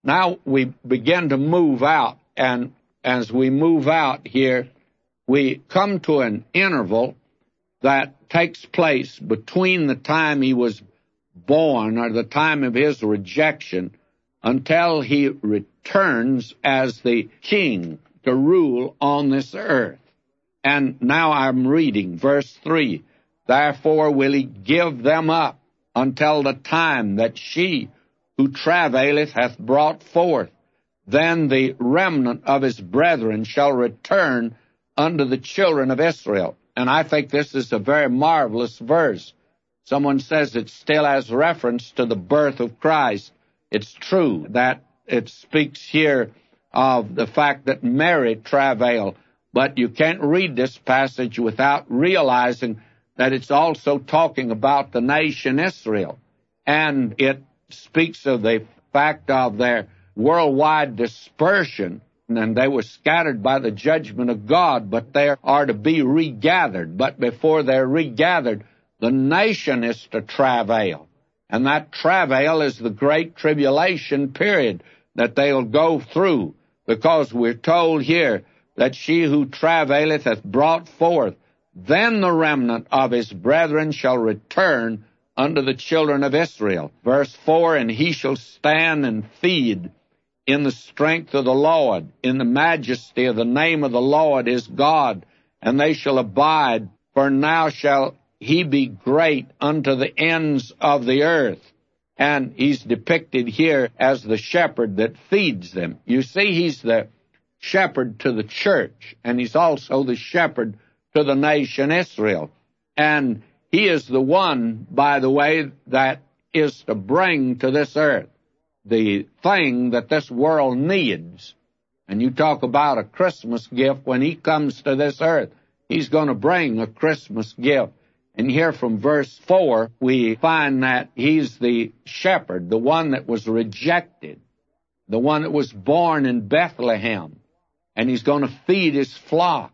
Now we begin to move out, and as we move out here, we come to an interval that takes place between the time he was born, or the time of his rejection, until he returns as the king to rule on this earth. And now I'm reading verse 3. Therefore will he give them up until the time that she who travaileth hath brought forth. Then the remnant of his brethren shall return unto the children of Israel. And I think this is a very marvelous verse. Someone says it still has reference to the birth of Christ. It's true that it speaks here of the fact that Mary travailed, but you can't read this passage without realizing that it's also talking about the nation Israel. And it speaks of the fact of their worldwide dispersion, and they were scattered by the judgment of God, but they are to be regathered. But before they're regathered, the nation is to travail. And that travail is the great tribulation period that they'll go through, because we're told here that she who travaileth hath brought forth. Then the remnant of his brethren shall return unto the children of Israel. Verse 4, and he shall stand and feed in the strength of the Lord, in the majesty of the name of the Lord is God, and they shall abide, for now shall he be great unto the ends of the earth. And he's depicted here as the shepherd that feeds them. You see, he's the shepherd to the church, and he's also the shepherd to the nation Israel. And he is the one, by the way, that is to bring to this earth the thing that this world needs. And you talk about a Christmas gift. When he comes to this earth, he's going to bring a Christmas gift. And here from verse 4, we find that he's the shepherd, the one that was rejected, the one that was born in Bethlehem, and he's going to feed his flock.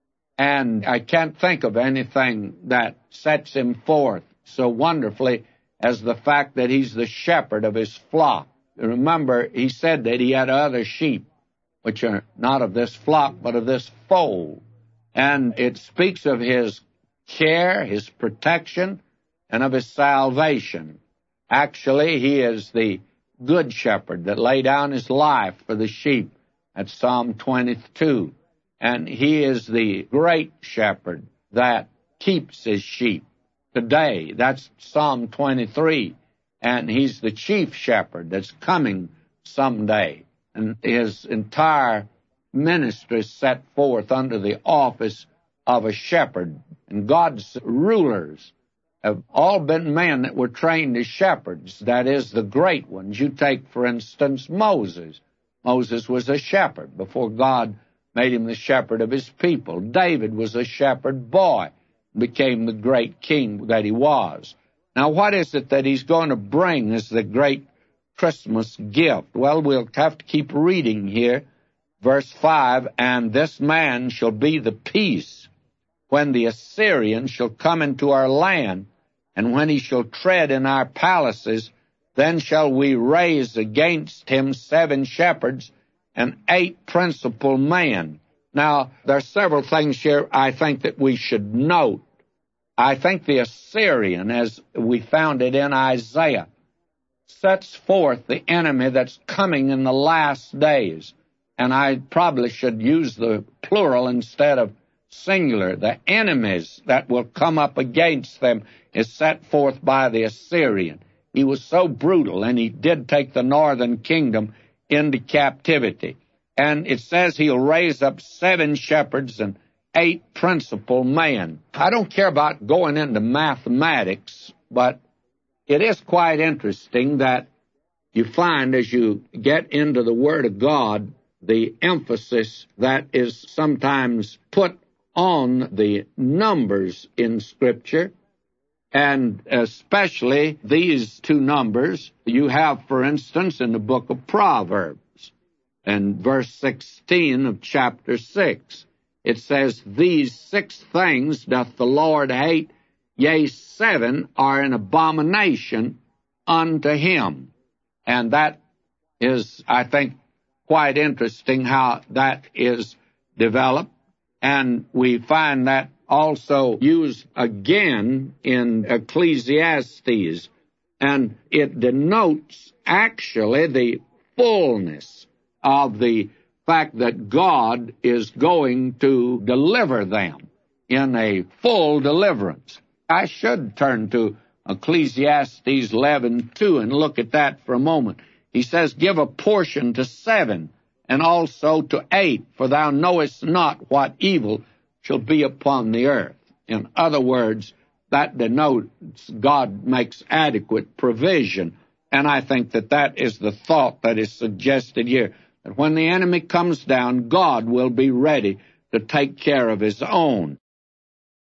And I can't think of anything that sets him forth so wonderfully as the fact that he's the shepherd of his flock. Remember, he said that he had other sheep, which are not of this flock, but of this fold. And it speaks of his care, his protection, and of his salvation. Actually, he is the good shepherd that laid down his life for the sheep. That's Psalm 22. And he is the great shepherd that keeps his sheep today. That's Psalm 23. And he's the chief shepherd that's coming someday. And his entire ministry is set forth under the office of a shepherd. And God's rulers have all been men that were trained as shepherds, that is, the great ones. You take, for instance, Moses. Moses was a shepherd before God made him the shepherd of his people. David was a shepherd boy, became the great king that he was. Now, what is it that he's going to bring as the great Christmas gift? Well, we'll have to keep reading here. Verse 5, and this man shall be the peace when the Assyrian shall come into our land, and when he shall tread in our palaces, then shall we raise against him 7 shepherds and 8 principal men. Now, there are several things here I think that we should note. I think the Assyrian, as we found it in Isaiah, sets forth the enemy that's coming in the last days. And I probably should use the plural instead of singular. The enemies that will come up against them is set forth by the Assyrian. He was so brutal, and he did take the northern kingdom into captivity. And it says he'll raise up 7 shepherds and 8 principal men. I don't care about going into mathematics, but it is quite interesting that you find as you get into the Word of God, the emphasis that is sometimes put on the numbers in Scripture, and especially these 2 numbers you have, for instance, in the book of Proverbs, and verse 16 of chapter 6. It says, these 6 things doth the Lord hate, yea, 7 are an abomination unto him. And that is, I think, quite interesting how that is developed. And we find that also used again in Ecclesiastes. And it denotes actually the fullness of the fact that God is going to deliver them in a full deliverance. I should turn to Ecclesiastes 11:2 and look at that for a moment. He says, "Give a portion to 7, and also to 8, for thou knowest not what evil shall be upon the earth." In other words, that denotes God makes adequate provision. And I think that that is the thought that is suggested here, that when the enemy comes down, God will be ready to take care of his own.